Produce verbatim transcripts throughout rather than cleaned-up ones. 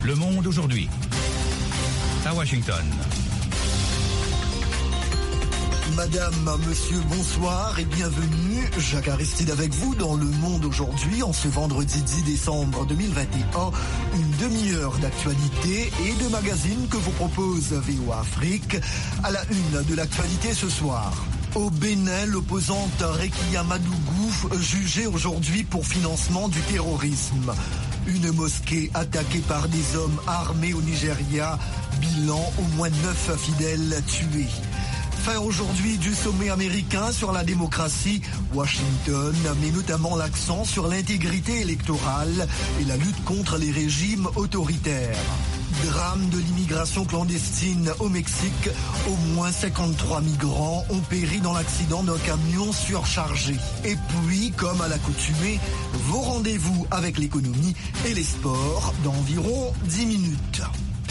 Le Monde aujourd'hui. À Washington. Madame, monsieur, bonsoir et bienvenue. Jacques Aristide avec vous dans Le Monde aujourd'hui, en ce vendredi dix décembre deux mille vingt et un. Une demi-heure d'actualité et de magazine que vous propose V O A Afrique. À la une de l'actualité ce soir. Au Bénin, l'opposante Rekia Madougou jugée aujourd'hui pour financement du terrorisme. Une mosquée attaquée par des hommes armés au Nigeria. Bilan, au moins neuf fidèles tués. Fin aujourd'hui du sommet américain sur la démocratie. Washington met notamment l'accent sur l'intégrité électorale et la lutte contre les régimes autoritaires. Drame de l'immigration clandestine au Mexique. Au moins cinquante-trois migrants ont péri dans l'accident d'un camion surchargé. Et puis, comme à l'accoutumée, vos rendez-vous avec l'économie et les sports dans environ dix minutes.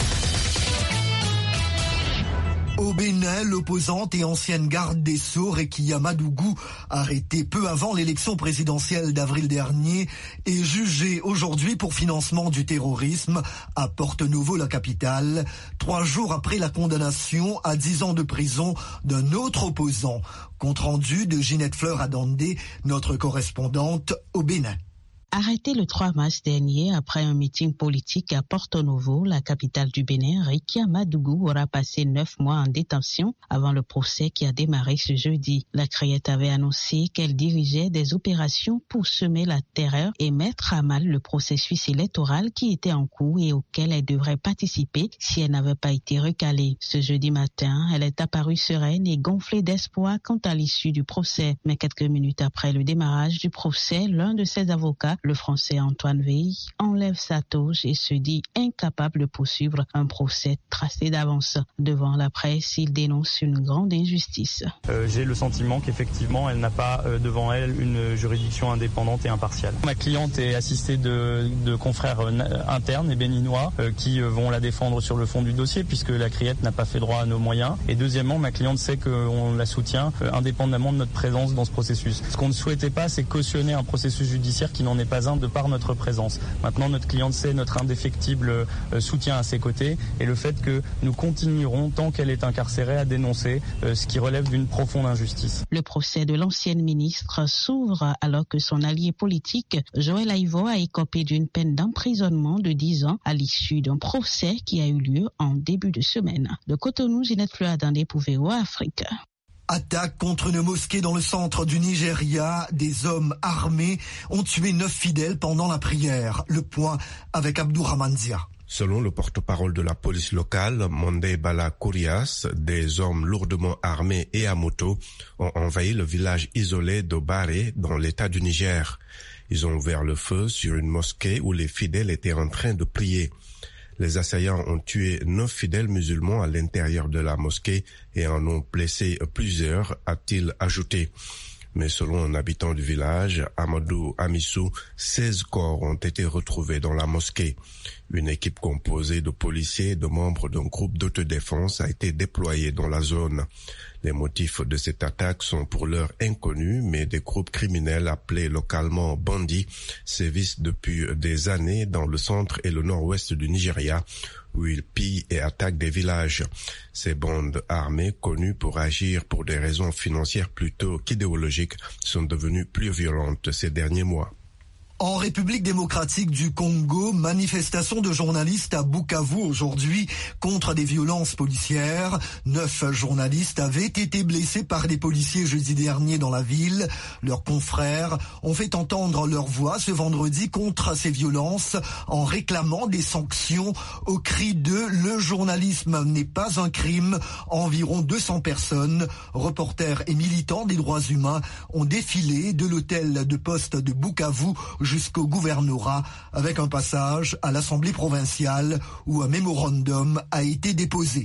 Au Bénin, l'opposante et ancienne garde des Sceaux, Rekia Madougou, arrêtée peu avant l'élection présidentielle d'avril dernier, est jugée aujourd'hui pour financement du terrorisme à Porto Novo, la capitale, trois jours après la condamnation à dix ans de prison d'un autre opposant. Compte rendu de Ginette Fleur Adandé, notre correspondante au Bénin. Arrêté le trois mars dernier après un meeting politique à Porto Novo, la capitale du Bénin, Rekia Madougou aura passé neuf mois en détention avant le procès qui a démarré ce jeudi. La Criette avait annoncé qu'elle dirigeait des opérations pour semer la terreur et mettre à mal le processus électoral qui était en cours et auquel elle devrait participer si elle n'avait pas été recalée. Ce jeudi matin, elle est apparue sereine et gonflée d'espoir quant à l'issue du procès. Mais quelques minutes après le démarrage du procès, l'un de ses avocats, le Français Antoine Veil, enlève sa toge et se dit incapable de poursuivre un procès tracé d'avance. Devant la presse, il dénonce une grande injustice. Euh, j'ai le sentiment qu'effectivement, elle n'a pas euh, devant elle une juridiction indépendante et impartiale. Ma cliente est assistée de, de confrères euh, internes et béninois euh, qui euh, vont la défendre sur le fond du dossier puisque la Criette n'a pas fait droit à nos moyens. Et deuxièmement, ma cliente sait qu'on la soutient euh, indépendamment de notre présence dans ce processus. Ce qu'on ne souhaitait pas, c'est cautionner un processus judiciaire qui n'en est pas un de par notre présence. Maintenant, notre cliente sait notre indéfectible euh, soutien à ses côtés et le fait que nous continuerons, tant qu'elle est incarcérée, à dénoncer euh, ce qui relève d'une profonde injustice. Le procès de l'ancienne ministre s'ouvre alors que son allié politique, Joël Aivo, a écopé d'une peine d'emprisonnement de dix ans à l'issue d'un procès qui a eu lieu en début de semaine. De Cotonou, Ginette Fleur Adandé pour V O A Afrique. Attaque contre une mosquée dans le centre du Nigeria. Des hommes armés ont tué neuf fidèles pendant la prière. Le point avec Abdourahmane Zia. Selon le porte-parole de la police locale, Monday Bala Kourias, des hommes lourdement armés et à moto ont envahi le village isolé d'Obare dans l'état du Niger. Ils ont ouvert le feu sur une mosquée où les fidèles étaient en train de prier. Les assaillants ont tué neuf fidèles musulmans à l'intérieur de la mosquée et en ont blessé plusieurs, a-t-il ajouté. Mais selon un habitant du village, Amadou Amissou, seize corps ont été retrouvés dans la mosquée. Une équipe composée de policiers et de membres d'un groupe d'autodéfense a été déployée dans la zone. Les motifs de cette attaque sont pour l'heure inconnus, mais des groupes criminels appelés localement bandits sévissent depuis des années dans le centre et le nord-ouest du Nigeria, où ils pillent et attaquent des villages. Ces bandes armées, connues pour agir pour des raisons financières plutôt qu'idéologiques, sont devenues plus violentes ces derniers mois. En République démocratique du Congo, manifestation de journalistes à Bukavu aujourd'hui contre des violences policières. Neuf journalistes avaient été blessés par des policiers jeudi dernier dans la ville. Leurs confrères ont fait entendre leur voix ce vendredi contre ces violences en réclamant des sanctions au cri de « Le journalisme n'est pas un crime ». Environ deux cents personnes, reporters et militants des droits humains, ont défilé de l'hôtel de poste de Bukavu jusqu'au gouvernorat, avec un passage à l'Assemblée provinciale où un mémorandum a été déposé.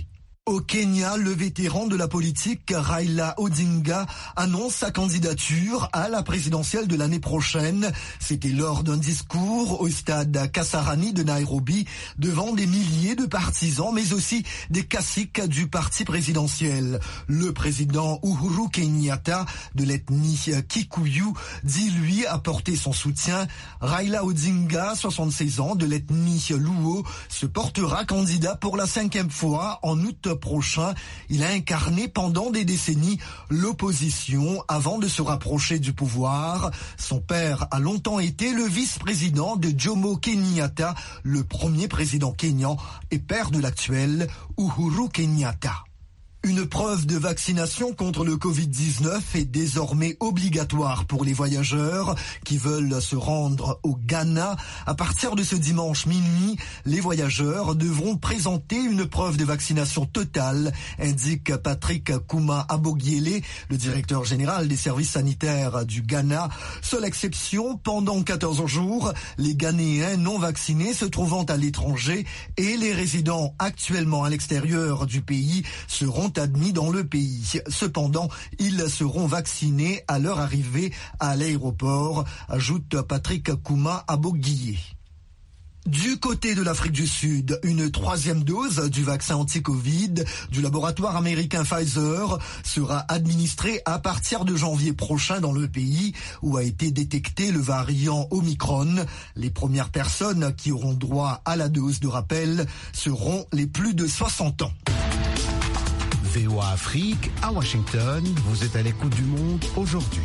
Au Kenya, le vétéran de la politique Raila Odinga annonce sa candidature à la présidentielle de l'année prochaine. C'était lors d'un discours au stade Kasarani de Nairobi devant des milliers de partisans mais aussi des caciques du parti présidentiel. Le président Uhuru Kenyatta de l'ethnie Kikuyu dit lui apporter son soutien. Raila Odinga, soixante-seize ans, de l'ethnie Luo, se portera candidat pour la cinquième fois en août prochain. Il a incarné pendant des décennies l'opposition avant de se rapprocher du pouvoir. Son père a longtemps été le vice-président de Jomo Kenyatta, le premier président kényan et père de l'actuel Uhuru Kenyatta. Une preuve de vaccination contre le covid dix-neuf est désormais obligatoire pour les voyageurs qui veulent se rendre au Ghana. À partir de ce dimanche minuit, les voyageurs devront présenter une preuve de vaccination totale, indique Patrick Kouma Abogiele, le directeur général des services sanitaires du Ghana. Seule exception, pendant quatorze jours, les Ghanéens non vaccinés se trouvant à l'étranger et les résidents actuellement à l'extérieur du pays seront admis dans le pays. Cependant, ils seront vaccinés à leur arrivée à l'aéroport, ajoute Patrick Kouma Abogiye. Du côté de l'Afrique du Sud, une troisième dose du vaccin anti-Covid du laboratoire américain Pfizer sera administrée à partir de janvier prochain dans le pays où a été détecté le variant Omicron. Les premières personnes qui auront droit à la dose de rappel seront les plus de soixante ans. V O A Afrique, à Washington, vous êtes à l'écoute du monde aujourd'hui.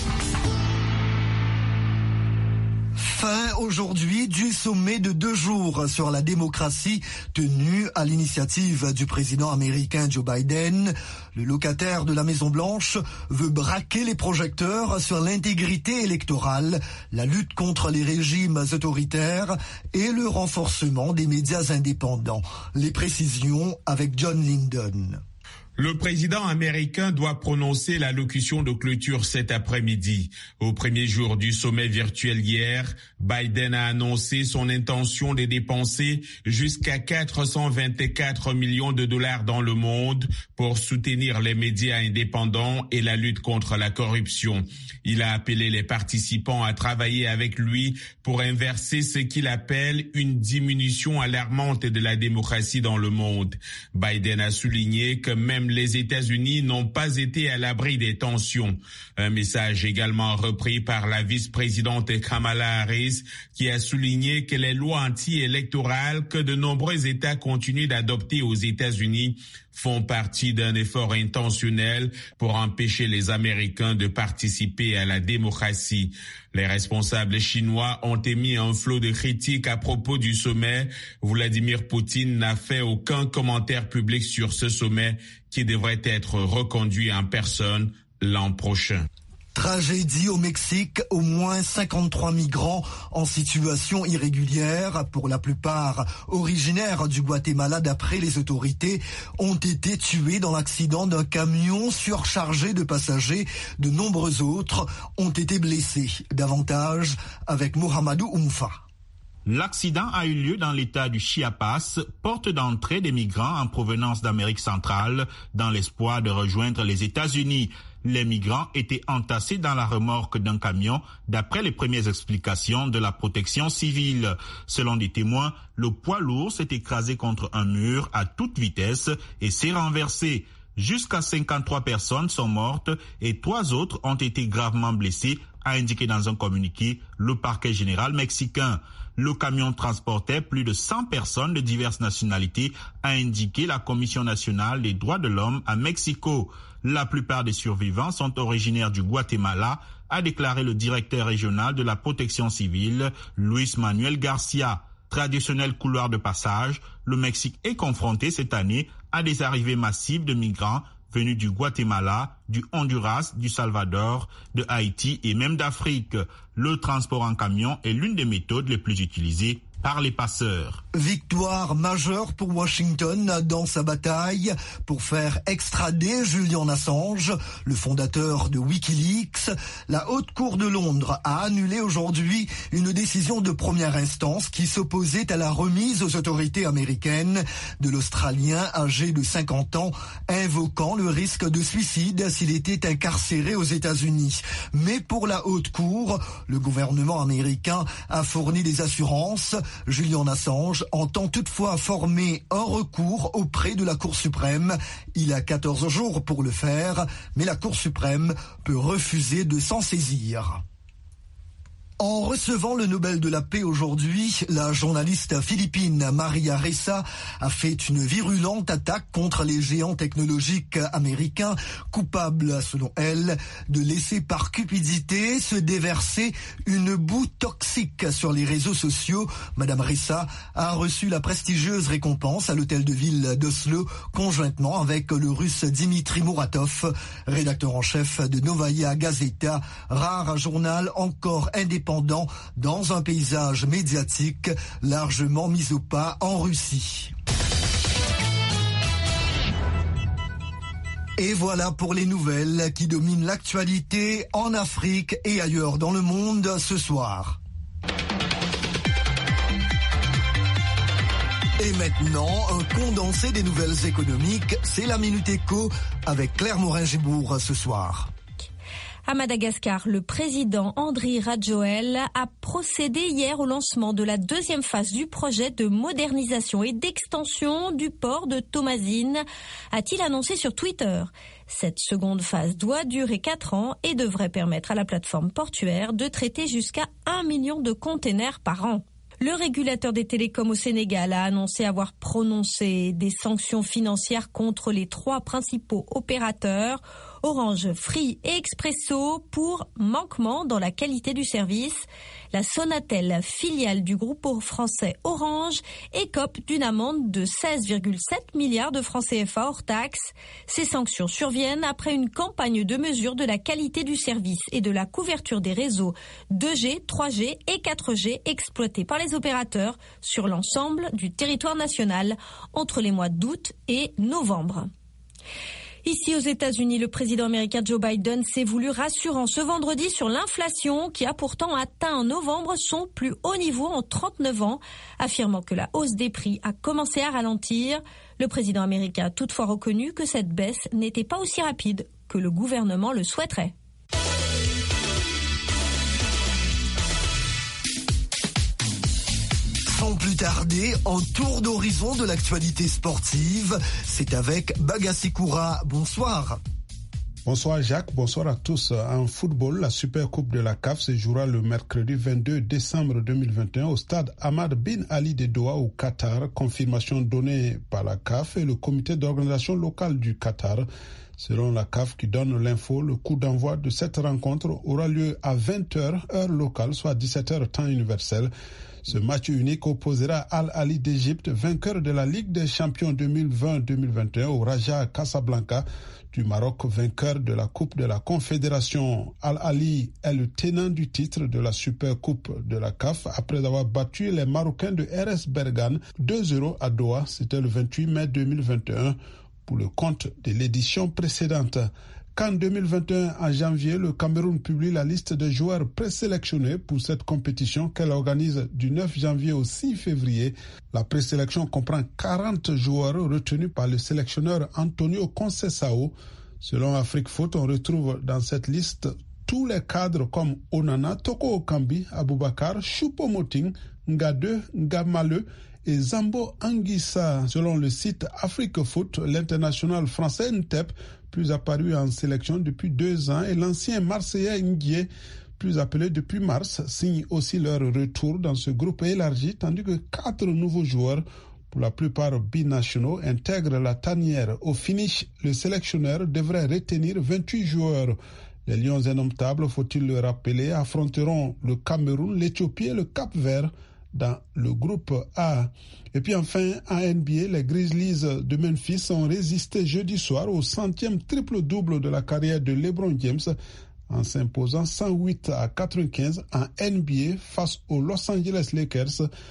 Fin aujourd'hui du sommet de deux jours sur la démocratie tenu à l'initiative du président américain Joe Biden. Le locataire de la Maison-Blanche veut braquer les projecteurs sur l'intégrité électorale, la lutte contre les régimes autoritaires et le renforcement des médias indépendants. Les précisions avec John Linden. Le président américain doit prononcer l'allocution de clôture cet après-midi. Au premier jour du sommet virtuel hier, Biden a annoncé son intention de dépenser jusqu'à quatre cent vingt-quatre millions de dollars dans le monde pour soutenir les médias indépendants et la lutte contre la corruption. Il a appelé les participants à travailler avec lui pour inverser ce qu'il appelle une diminution alarmante de la démocratie dans le monde. Biden a souligné que même les États-Unis n'ont pas été à l'abri des tensions. Un message également repris par la vice-présidente Kamala Harris qui a souligné que les lois anti-électorales que de nombreux États continuent d'adopter aux États-Unis font partie d'un effort intentionnel pour empêcher les Américains de participer à la démocratie. Les responsables chinois ont émis un flot de critiques à propos du sommet. Vladimir Poutine n'a fait aucun commentaire public sur ce sommet qui devrait être reconduit en personne l'an prochain. Tragédie au Mexique, au moins cinquante-trois migrants en situation irrégulière, pour la plupart originaires du Guatemala d'après les autorités, ont été tués dans l'accident d'un camion surchargé de passagers. De nombreux autres ont été blessés. Davantage avec Mohamedou Oumfa. L'accident a eu lieu dans l'état du Chiapas, porte d'entrée des migrants en provenance d'Amérique centrale, dans l'espoir de rejoindre les États-Unis. Les migrants étaient entassés dans la remorque d'un camion, d'après les premières explications de la protection civile. Selon des témoins, le poids lourd s'est écrasé contre un mur à toute vitesse et s'est renversé. Jusqu'à cinquante-trois personnes sont mortes et trois autres ont été gravement blessées, a indiqué dans un communiqué le parquet général mexicain. Le camion transportait plus de cent personnes de diverses nationalités, a indiqué la Commission nationale des droits de l'homme à Mexico. La plupart des survivants sont originaires du Guatemala, a déclaré le directeur régional de la protection civile, Luis Manuel Garcia. Traditionnel couloir de passage, le Mexique est confronté cette année à des arrivées massives de migrants venus du Guatemala, du Honduras, du Salvador, de Haïti et même d'Afrique. Le transport en camion est l'une des méthodes les plus utilisées par les passeurs. Victoire majeure pour Washington dans sa bataille pour faire extrader Julian Assange, le fondateur de Wikileaks. La Haute Cour de Londres a annulé aujourd'hui une décision de première instance qui s'opposait à la remise aux autorités américaines de l'Australien âgé de cinquante ans, invoquant le risque de suicide s'il était incarcéré aux États-Unis. Mais pour la Haute Cour, le gouvernement américain a fourni des assurances. Julian Assange entend toutefois former un recours auprès de la Cour suprême. Il a quatorze jours pour le faire, mais la Cour suprême peut refuser de s'en saisir. En recevant le Nobel de la paix aujourd'hui, la journaliste philippine Maria Ressa a fait une virulente attaque contre les géants technologiques américains, coupables, selon elle, de laisser par cupidité se déverser une boue toxique sur les réseaux sociaux. Madame Ressa a reçu la prestigieuse récompense à l'hôtel de ville d'Oslo, conjointement avec le russe Dimitri Muratov, rédacteur en chef de Novaya Gazeta, rare journal encore indépendant dans un paysage médiatique largement mis au pas en Russie. Et voilà pour les nouvelles qui dominent l'actualité en Afrique et ailleurs dans le monde ce soir. Et maintenant, un condensé des nouvelles économiques, c'est la Minute Éco avec Claire Morin-Gibourg ce soir. À Madagascar, le président Andry Rajoelina a procédé hier au lancement de la deuxième phase du projet de modernisation et d'extension du port de Tomasine, a-t-il annoncé sur Twitter. Cette seconde phase doit durer quatre ans et devrait permettre à la plateforme portuaire de traiter jusqu'à un million de containers par an. Le régulateur des télécoms au Sénégal a annoncé avoir prononcé des sanctions financières contre les trois principaux opérateurs, Orange, Free et Expresso, pour manquement dans la qualité du service. La Sonatel, filiale du groupe français Orange, écope d'une amende de seize virgule sept milliards de francs C F A hors taxes. Ces sanctions surviennent après une campagne de mesure de la qualité du service et de la couverture des réseaux deux G, trois G et quatre G exploités par les opérateurs sur l'ensemble du territoire national entre les mois d'août et novembre. Ici aux États-Unis, le président américain Joe Biden s'est voulu rassurant ce vendredi sur l'inflation qui a pourtant atteint en novembre son plus haut niveau en trente-neuf ans, affirmant que la hausse des prix a commencé à ralentir. Le président américain a toutefois reconnu que cette baisse n'était pas aussi rapide que le gouvernement le souhaiterait. Sans plus tarder, un tour d'horizon de l'actualité sportive. C'est avec Bagassi Koura. Bonsoir. Bonsoir Jacques, bonsoir à tous. En football, la Super Coupe de la C A F se jouera le mercredi vingt-deux décembre deux mille vingt et un au stade Hamad Bin Ali de Doha au Qatar. Confirmation donnée par la C A F et le comité d'organisation locale du Qatar. Selon la C A F qui donne l'info, le coup d'envoi de cette rencontre aura lieu à vingt heures, heure locale, soit dix-sept heures temps universel. Ce match unique opposera Al Ahly d'Égypte, vainqueur de la Ligue des champions deux mille vingt deux mille vingt et un, au Raja Casablanca du Maroc, vainqueur de la Coupe de la Confédération. Al Ahly est le tenant du titre de la Super Coupe de la C A F après avoir battu les Marocains de R S Bergane deux zéro à Doha. C'était le vingt-huit mai deux mille vingt et un pour le compte de l'édition précédente. Qu'en deux mille vingt et un, en janvier, le Cameroun publie la liste des joueurs présélectionnés pour cette compétition qu'elle organise du neuf janvier au six février. La présélection comprend quarante joueurs retenus par le sélectionneur Antonio Conceição. Selon Afrique Foot, on retrouve dans cette liste tous les cadres comme Onana, Toko Okambi, Aboubakar, Choupo-Moting, Ngade, Ngamale et Zambo Anguissa. Selon le site Afrique Foot, l'international français N T E P, plus apparu en sélection depuis deux ans, et l'ancien Marseillais Ndié, plus appelé depuis mars, signent aussi leur retour dans ce groupe élargi, tandis que quatre nouveaux joueurs, pour la plupart binationaux, intègrent la tanière. Au finish, le sélectionneur devrait retenir vingt-huit joueurs. Les Lions indomptables, faut-il le rappeler, affronteront le Cameroun, l'Éthiopie et le Cap-Vert dans le groupe A. Et puis enfin, en N B A, les Grizzlies de Memphis ont résisté jeudi soir au centième triple-double de la carrière de LeBron James en s'imposant cent huit à quatre-vingt-quinze en N B A face aux Los Angeles Lakers.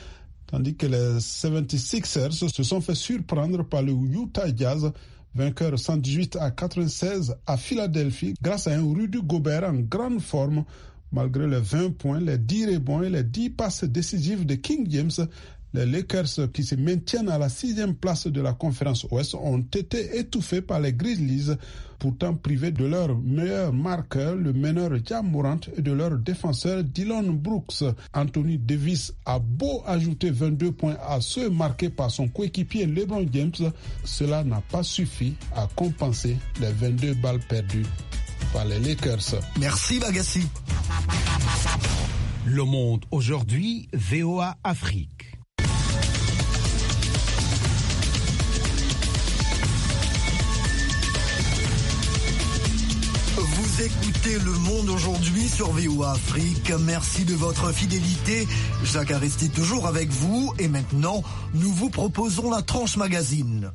tandis que les soixante-sixers se sont fait surprendre par le Utah Jazz, vainqueur cent dix-huit à quatre-vingt-seize à Philadelphie, grâce à un Rudy Gobert en grande forme. Malgré les vingt points, les dix rebonds et les dix passes décisives de King James, les Lakers, qui se maintiennent à la sixième place de la conférence Ouest, ont été étouffés par les Grizzlies, pourtant privés de leur meilleur marqueur, le meneur Ja Morant, et de leur défenseur Dillon Brooks. Anthony Davis a beau ajouter vingt-deux points à ceux marqués par son coéquipier LeBron James, cela n'a pas suffi à compenser les vingt-deux balles perdues par les Lakers. Merci Bagassi. Le Monde aujourd'hui, V O A Afrique. Vous écoutez Le Monde aujourd'hui sur V O A Afrique. Merci de votre fidélité. Jacques Aristide toujours avec vous. Et maintenant, nous vous proposons la tranche magazine.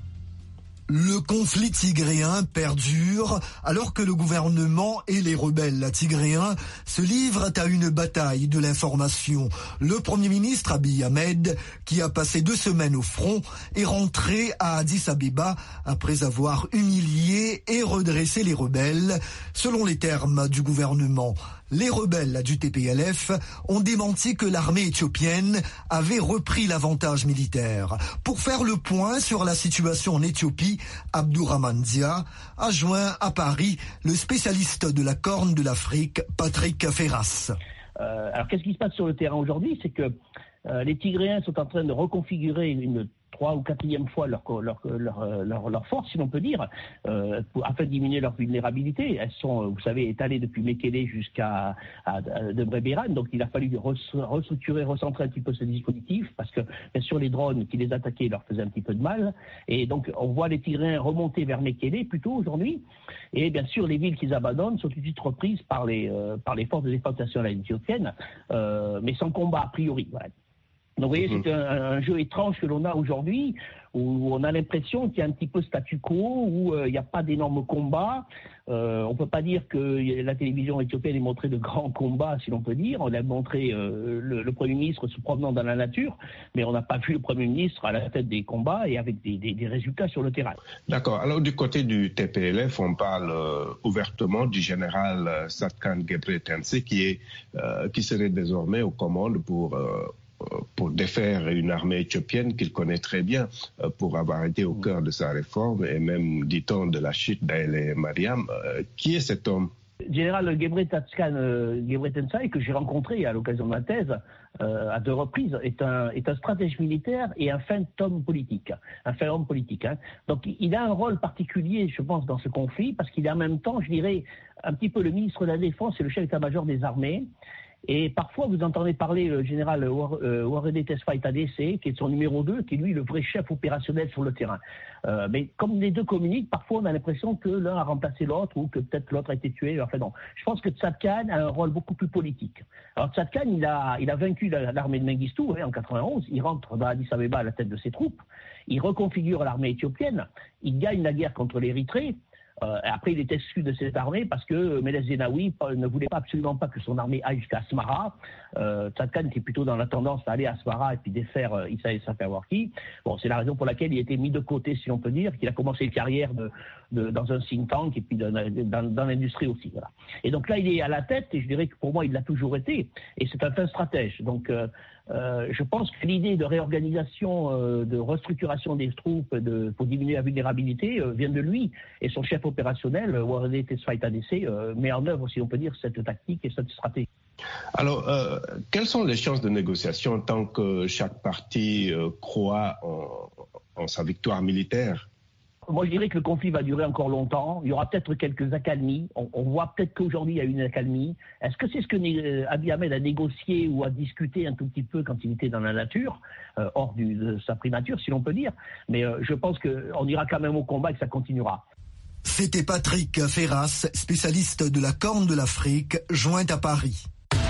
Le conflit tigréen perdure alors que le gouvernement et les rebelles tigréens se livrent à une bataille de l'information. Le Premier ministre Abiy Ahmed, qui a passé deux semaines au front, est rentré à Addis Abeba après avoir humilié et redressé les rebelles. Selon les termes du gouvernement, les rebelles du T P L F ont démenti que l'armée éthiopienne avait repris l'avantage militaire. Pour faire le point sur la situation en Éthiopie, Abdourahmane Dia a joint à Paris le spécialiste de la Corne de l'Afrique, Patrick Ferras. Euh, alors qu'est-ce qui se passe sur le terrain aujourd'hui? C'est que euh, les Tigréens sont en train de reconfigurer une trois ou quatrième fois leur, leur, leur, leur, leur force, si l'on peut dire, euh, pour, afin de diminuer leur vulnérabilité. Elles sont, vous savez, étalées depuis Mekele jusqu'à à, à Debre Beran, donc il a fallu restructurer, recentrer un petit peu ce dispositif, parce que bien sûr les drones qui les attaquaient leur faisaient un petit peu de mal, et donc on voit les Tigréens remonter vers Mekele plutôt aujourd'hui, et bien sûr les villes qu'ils abandonnent sont tout de suite reprises par les, euh, par les forces de défense nationale éthiopiennes, euh, mais sans combat a priori. Voilà. Donc vous voyez, c'est un, un jeu étrange que l'on a aujourd'hui, où on a l'impression qu'il y a un petit peu statu quo, où euh, il n'y a pas d'énormes combats. Euh, on ne peut pas dire que la télévision éthiopienne ait montré de grands combats, si l'on peut dire. On a montré euh, le, le Premier ministre se promenant dans la nature, mais on n'a pas vu le Premier ministre à la tête des combats et avec des, des, des résultats sur le terrain. D'accord. Alors du côté du T P L F, on parle euh, ouvertement du général euh, Satkan Gebretense qui, est, euh, qui serait désormais aux commandes pour... Euh, pour défaire une armée éthiopienne qu'il connaît très bien, pour avoir été au cœur de sa réforme et même, dit-on, de la chute d'Haïlé Mariam. Qui est cet homme? Général Gebretensaï, euh, que j'ai rencontré à l'occasion de ma thèse euh, à deux reprises, est un, est un stratège militaire et un fin homme politique. Un fin homme politique. Hein. Donc il a un rôle particulier, je pense, dans ce conflit, parce qu'il est en même temps, je dirais, un petit peu le ministre de la Défense et le chef d'état-major des armées. Et parfois, vous entendez parler le général Ouarédé Tesfaye Tadessé, qui est son numéro deux, qui est lui le vrai chef opérationnel sur le terrain. Euh, mais comme les deux communiquent, parfois on a l'impression que l'un a remplacé l'autre ou que peut-être l'autre a été tué. Enfin non, je pense que Tsadkan a un rôle beaucoup plus politique. Alors Tsadkan, il a, il a vaincu l'armée de Mengistu hein, en quatre-vingt-onze, il rentre dans Addis Abeba à la tête de ses troupes, il reconfigure l'armée éthiopienne, il gagne la guerre contre l'Érythrée. Euh, après, il est exclu de cette armée parce que Meles Zenawi ne voulait pas, absolument pas que son armée aille jusqu'à Asmara. Euh, Tsadkan était plutôt dans la tendance à aller à Asmara et puis défaire euh, Issa Safawarki. Bon, c'est la raison pour laquelle il a été mis de côté, si l'on peut dire, qu'il a commencé une carrière de, de, dans un think tank et puis dans, dans, dans l'industrie aussi. Voilà. Et donc là, il est à la tête et je dirais que pour moi, il l'a toujours été. Et c'est un fin stratège. Donc, euh, Euh, je pense que l'idée de réorganisation, euh, de restructuration des troupes de, pour diminuer la vulnérabilité euh, vient de lui. Et son chef opérationnel, Ouarédé Tesfaye Tadessé, euh, met en œuvre, si on peut dire, cette tactique et cette stratégie. Alors, euh, quelles sont les chances de négociation tant que chaque parti euh, croit en, en sa victoire militaire? Moi, je dirais que le conflit va durer encore longtemps. Il y aura peut-être quelques accalmies. On, on voit peut-être qu'aujourd'hui, il y a une accalmie. Est-ce que c'est ce que euh, Abiy Ahmed a négocié ou a discuté un tout petit peu quand il était dans la nature, euh, hors du, de sa primature, si l'on peut dire. Mais euh, je pense qu'on ira quand même au combat et que ça continuera. C'était Patrick Ferras, spécialiste de la Corne de l'Afrique, joint à Paris.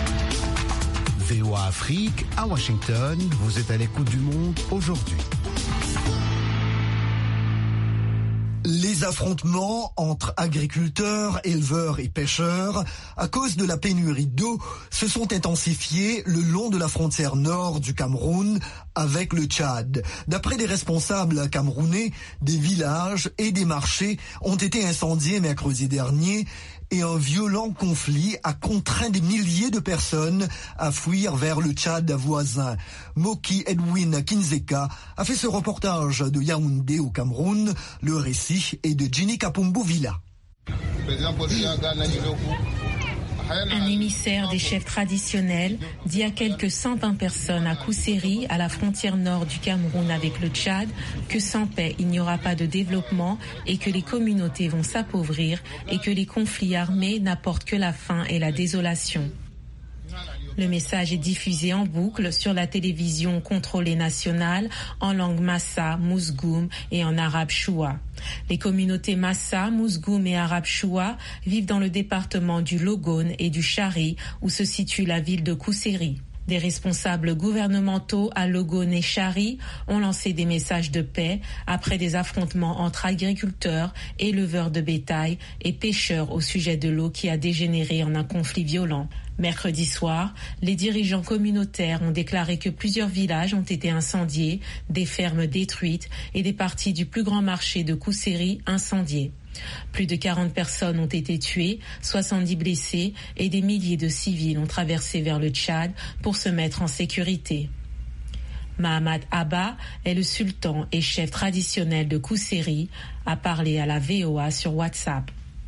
V O A Afrique, à Washington, vous êtes à l'écoute du monde aujourd'hui. Les affrontements entre agriculteurs, éleveurs et pêcheurs, à cause de la pénurie d'eau, se sont intensifiés le long de la frontière nord du Cameroun avec le Tchad. D'après des responsables camerounais, des villages et des marchés ont été incendiés mercredi dernier et un violent conflit a contraint des milliers de personnes à fuir vers le Tchad voisin. Moki Edwin Kinzeka a fait ce reportage de Yaoundé au Cameroun. Le récit est de Ginny Kapumbu Villa. Un émissaire des chefs traditionnels dit à quelques cent vingt personnes à Kousséri, à la frontière nord du Cameroun avec le Tchad, que sans paix, il n'y aura pas de développement et que les communautés vont s'appauvrir et que les conflits armés n'apportent que la faim et la désolation. Le message est diffusé en boucle sur la télévision contrôlée nationale en langue Massa, Mousgoum et en arabe choua. Les communautés Massa, Mousgoum et arabe choua vivent dans le département du Logone et du Chari où se situe la ville de Kousséri. Des responsables gouvernementaux à Logone et Chari ont lancé des messages de paix après des affrontements entre agriculteurs, éleveurs de bétail et pêcheurs au sujet de l'eau qui a dégénéré en un conflit violent. Mercredi soir, les dirigeants communautaires ont déclaré que plusieurs villages ont été incendiés, des fermes détruites et des parties du plus grand marché de Kousséri incendiées. Plus de quarante personnes ont été tuées, soixante-dix blessés et des milliers de civils ont traversé vers le Tchad pour se mettre en sécurité. Mahamad Abba est le sultan et chef traditionnel de Kousséri, a parlé à la V O A sur WhatsApp.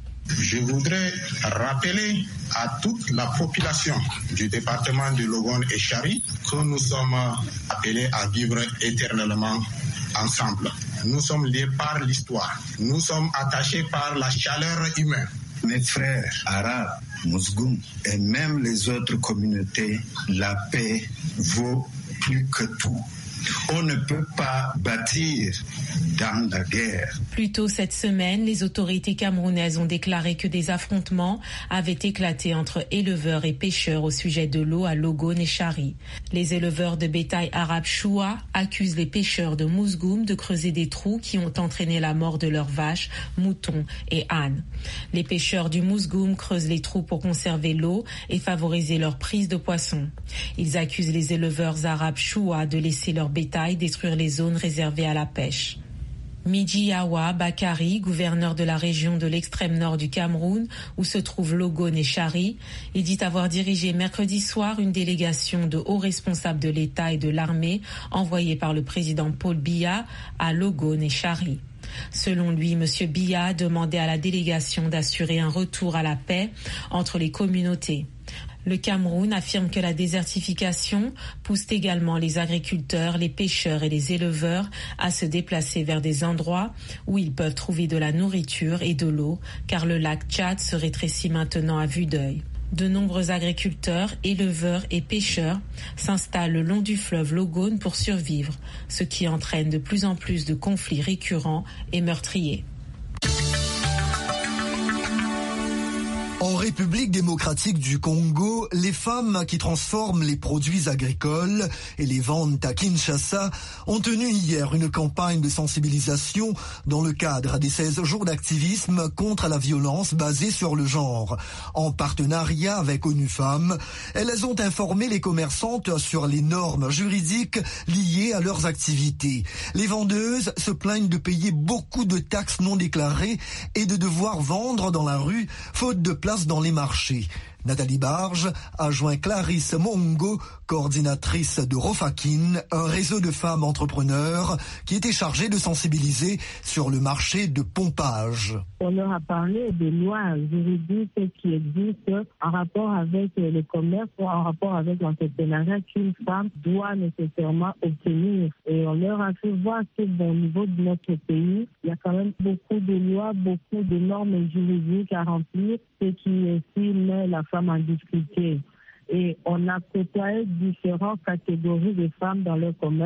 Je voudrais rappeler à toute la population du département de Logone et Chari que nous sommes appelés à vivre éternellement ensemble. Nous sommes liés par l'histoire. Nous sommes attachés par la chaleur humaine. Mes frères arabes, Mousgoum et même les autres communautés, la paix vaut plus que tout. On ne peut pas bâtir dans la guerre. Plus tôt cette semaine, les autorités camerounaises ont déclaré que des affrontements avaient éclaté entre éleveurs et pêcheurs au sujet de l'eau à Logone et Chari. Les éleveurs de bétail arabe choua accusent les pêcheurs de Mousgoum de creuser des trous qui ont entraîné la mort de leurs vaches, moutons et ânes. Les pêcheurs du Mousgoum creusent les trous pour conserver l'eau et favoriser leur prise de poissons. Ils accusent les éleveurs arabes choua de laisser leur bétail détruire les zones réservées à la pêche. Midjiyawa Bakari, gouverneur de la région de l'extrême nord du Cameroun, où se trouvent Logone et Chari, il dit avoir dirigé mercredi soir une délégation de hauts responsables de l'État et de l'armée envoyée par le président Paul Biya à Logone et Chari. Selon lui, M. Biya demandait à la délégation d'assurer un retour à la paix entre les communautés. Le Cameroun affirme que la désertification pousse également les agriculteurs, les pêcheurs et les éleveurs à se déplacer vers des endroits où ils peuvent trouver de la nourriture et de l'eau, car le lac Tchad se rétrécit maintenant à vue d'œil. De nombreux agriculteurs, éleveurs et pêcheurs s'installent le long du fleuve Logone pour survivre, ce qui entraîne de plus en plus de conflits récurrents et meurtriers. En République démocratique du Congo, les femmes qui transforment les produits agricoles et les vendent à Kinshasa ont tenu hier une campagne de sensibilisation dans le cadre des seize jours d'activisme contre la violence basée sur le genre. En partenariat avec ONU Femmes, elles ont informé les commerçantes sur les normes juridiques liées à leurs activités. Les vendeuses se plaignent de payer beaucoup de taxes non déclarées et de devoir vendre dans la rue faute de place dans les marchés. Nathalie Barge a joint Clarisse Mongo, coordinatrice de Rofakin, un réseau de femmes entrepreneurs qui était chargé de sensibiliser sur le marché de pompage. On leur a parlé des lois juridiques qui existent en rapport avec le commerce ou en rapport avec l'entrepreneuriat qu'une femme doit nécessairement obtenir. Et on leur a fait voir que bon, au niveau de notre pays, il y a quand même beaucoup de lois, beaucoup de normes juridiques à remplir, ce qui aussi met la femme en difficulté. Et on a côtoyé différentes catégories de femmes dans le commerce.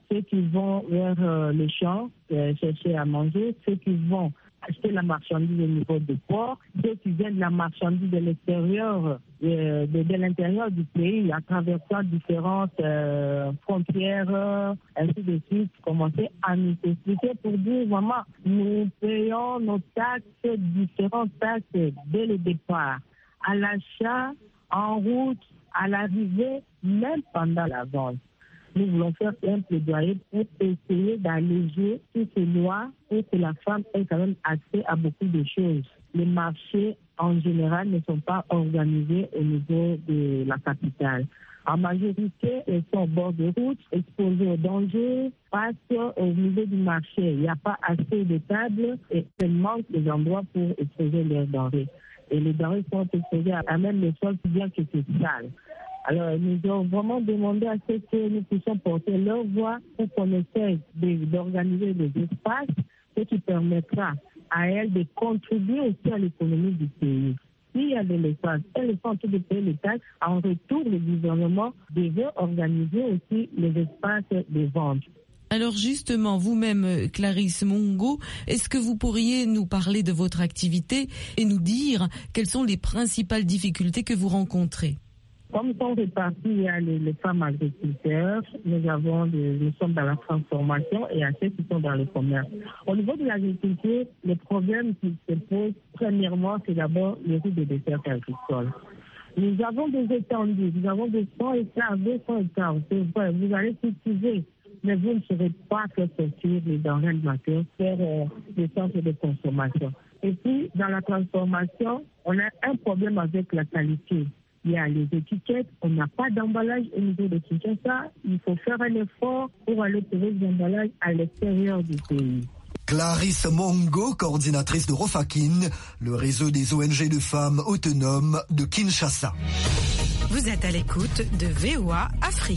ceux qui vont vers euh, les champs euh, chercher à manger, ceux qui vont acheter la marchandise au niveau du port, ceux qui viennent de la marchandise de l'extérieur, euh, de, de l'intérieur du pays, à traversant différentes euh, frontières, euh, ainsi de suite, commencer à nous expliquer pour dire vraiment, nous payons nos taxes, différentes taxes dès le départ, à l'achat, en route, à l'arrivée, même pendant la vente. Nous voulons faire un plaidoyer pour essayer d'alléger toutes ces lois pour que la femme ait quand même accès à beaucoup de choses. Les marchés, en général, ne sont pas organisés au niveau de la capitale. En majorité, ils sont au bord de route, exposés au danger, parce qu'au niveau du marché, il n'y a pas assez de tables et il manque des endroits pour exposer leurs denrées. Et les denrées sont exposées à même les sols, bien que c'est sale. Alors, nous avons vraiment demandé à ce que nous puissions porter leur voix pour qu'on essaie d'organiser des espaces, ce qui permettra à elles de contribuer aussi à l'économie du pays. S'il y a de l'espace, elles sont en train de payer les taxes. En retour, le gouvernement devait organiser aussi les espaces de vente. Alors justement, vous-même, Clarisse Mongo, est-ce que vous pourriez nous parler de votre activité et nous dire quelles sont les principales difficultés que vous rencontrez? Comme sont répartis, il y a les, les femmes agriculteurs, nous avons des, nous sommes dans la transformation et à ceux qui sont dans le commerce. Au niveau de l'agriculture, le problème qui se pose, premièrement, c'est d'abord les routes de dessert agricole. Nous avons des étendues, nous avons des cent hectares, deux cents hectares, c'est vrai, vous allez cultiver, mais vous ne saurez pas faire sortir les denrées alimentaires, faire euh, des centres de consommation. Et puis, dans la transformation, on a un problème avec la qualité. Il y a les étiquettes, on n'a pas d'emballage au niveau des Kinshasa. Il faut faire un effort pour aller trouver des emballages à l'extérieur du pays. Clarisse Mongo, coordinatrice de Rofakin, le réseau des O N G de femmes autonomes de Kinshasa. Vous êtes à l'écoute de V O A Afrique.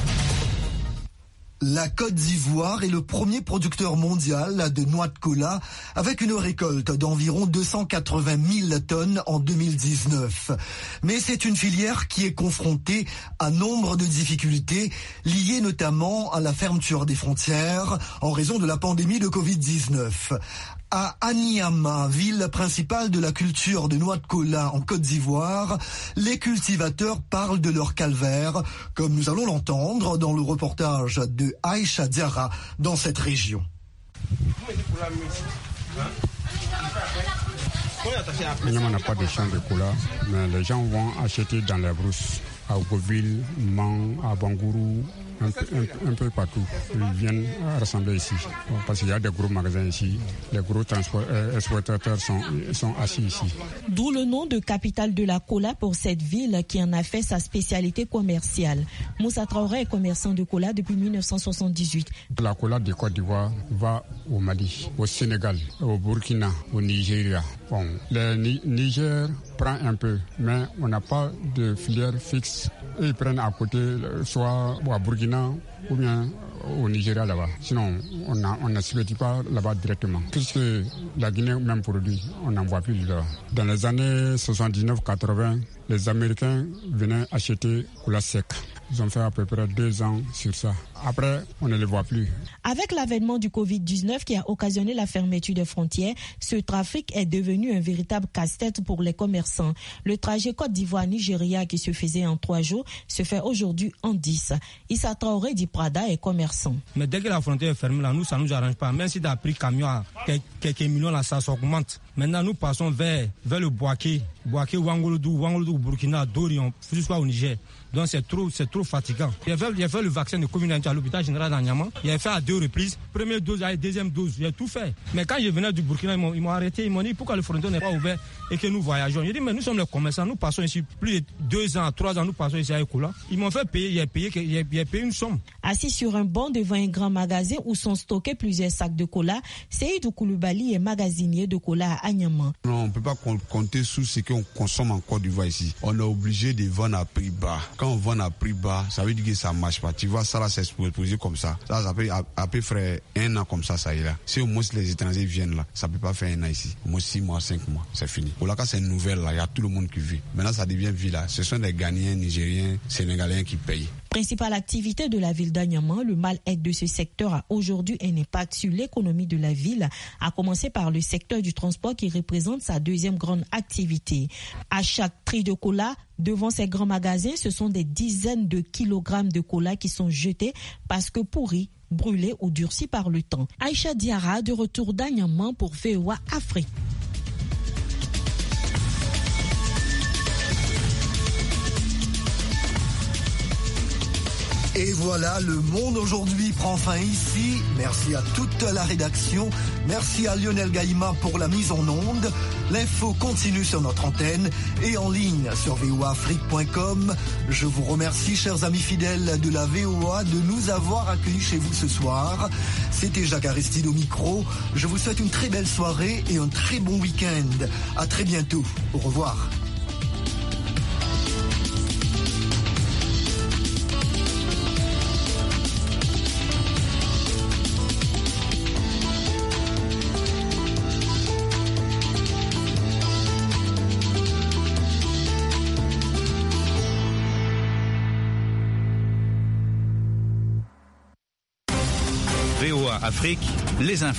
La Côte d'Ivoire est le premier producteur mondial de noix de cola avec une récolte d'environ deux cent quatre-vingt mille tonnes en deux mille dix-neuf. Mais c'est une filière qui est confrontée à nombre de difficultés liées notamment à la fermeture des frontières en raison de la pandémie de covid dix-neuf. À Anyama, ville principale de la culture de noix de cola en Côte d'Ivoire, les cultivateurs parlent de leur calvaire, comme nous allons l'entendre dans le reportage de Aïcha Diarra dans cette région. Anyama n'a pas de champ de cola, mais les gens vont acheter dans les brousses, à Ogoville, Man, à Bangourou, un peu, un, un peu partout. Ils viennent rassembler ici. Parce qu'il y a des gros magasins ici. Les gros transport, euh, exportateurs sont, sont assis ici. D'où le nom de capitale de la cola pour cette ville qui en a fait sa spécialité commerciale. Moussa Traoré est commerçant de cola depuis mille neuf cent soixante-dix-huit. La cola de Côte d'Ivoire va au Mali, au Sénégal, au Burkina, au Nigeria. Bon, le Niger prend un peu, mais on n'a pas de filière fixe. Ils prennent à côté, soit à Burkina ou bien au Nigeria là-bas. Sinon, on a, on n'expédie pas là-bas directement. Puisque la Guinée même produit, on n'en voit plus là-bas. Dans les années soixante-dix-neuf quatre-vingts, les Américains venaient acheter cola sec. Ils ont fait à peu près deux ans sur ça. Après, on ne les voit plus. Avec l'avènement du covid dix-neuf qui a occasionné la fermeture des frontières, ce trafic est devenu un véritable casse-tête pour les commerçants. Le trajet Côte d'Ivoire-Nigeria qui se faisait en trois jours se fait aujourd'hui en dix. Issa Traoré dit Prada est commerçant. Mais dès que la frontière est fermée, là, nous, ça ne nous arrange pas. Même si tu as pris camion à quelques millions, là, ça s'augmente. Maintenant, nous passons vers, vers le Boaké, Boaké, Wangoloudou, Wangoloudou, Burkina, Dorion, jusqu'au Niger. Donc c'est trop, c'est trop fatigant. J'ai fait, j'ai fait le vaccin de covid dix-neuf à l'hôpital général d'Anyama. J'ai fait à deux reprises. Première dose, deuxième dose, j'ai tout fait. Mais quand je venais du Burkina, ils m'ont, ils m'ont arrêté. Ils m'ont dit pourquoi le frontière n'est pas ouvert et que nous voyageons. J'ai dit mais nous sommes les commerçants, nous passons ici plus de deux ans, trois ans, nous passons ici à Ekola. Ils m'ont fait payer, j'ai payé, j'ai, j'ai payé une somme. Assis sur un banc devant un grand magasin où sont stockés plusieurs sacs de cola, Seydou Koulibaly est magasinier de cola à Anyama. Non, on ne peut pas compter sur ce qu'on consomme en Côte d'Ivoire ici. On est obligé de vendre à prix bas. Quand on vend à prix bas, ça veut dire que ça ne marche pas. Tu vois, ça là, c'est exposé comme ça. Ça, ça peut à peu près un an comme ça, ça y est là. Si au moins les étrangers viennent là, ça ne peut pas faire un an ici. Au moins six mois, cinq mois, c'est fini. Pour la cas, c'est une nouvelle là, il y a tout le monde qui vit. Maintenant, ça devient vie là. Ce sont des Ghanéens, Nigériens, Sénégalais qui payent. Principale activité de la ville d'Anyama, le mal-être de ce secteur a aujourd'hui un impact sur l'économie de la ville, à commencer par le secteur du transport qui représente sa deuxième grande activité. À chaque tri de cola, devant ces grands magasins, ce sont des dizaines de kilogrammes de cola qui sont jetés parce que pourris, brûlés ou durcis par le temps. Aïcha Diarra, de retour d'Anyama pour V O A Afrique. Et voilà, le monde aujourd'hui prend fin ici. Merci à toute la rédaction. Merci à Lionel Gaïma pour la mise en onde. L'info continue sur notre antenne et en ligne sur v o a afrique point com. Je vous remercie, chers amis fidèles de la V O A, de nous avoir accueillis chez vous ce soir. C'était Jacques Aristide au micro. Je vous souhaite une très belle soirée et un très bon week-end. À très bientôt. Au revoir. V O A Afrique, les infos.